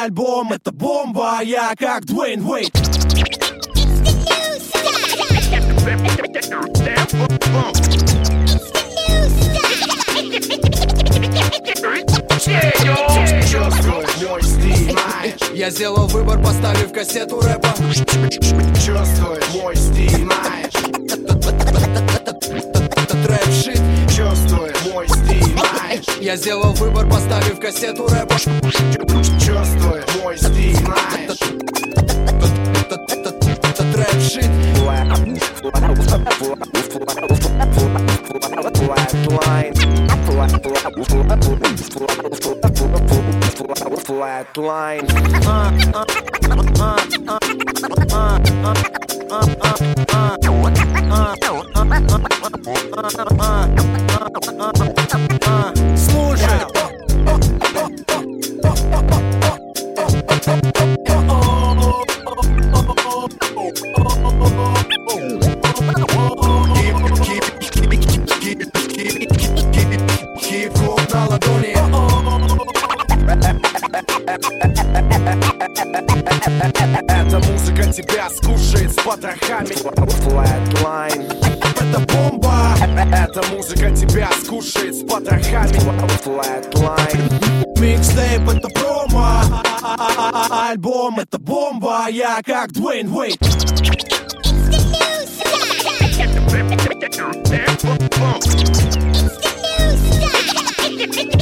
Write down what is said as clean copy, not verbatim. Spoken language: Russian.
альбом это бомба, я как Дуэйн Уэйд. Мой стиль, я сделал выбор, поставив кассету рэпа. чувствуй мой стиль, Это трэп-шит. чувствуй мой стиль, Я сделал выбор, поставив кассету рэпа. чувствуй мой стиль, Это трэп-шит. Flatline. Слушай, Хип-хоп на ладони. Эта музыка тебя скушает с потрохами. Flatline. это бомба. Эта музыка тебя скушает с потрохами. Flatline. Микстейп это промо, альбом это бомба, я как Дуэйн Уэйд. It's the new style.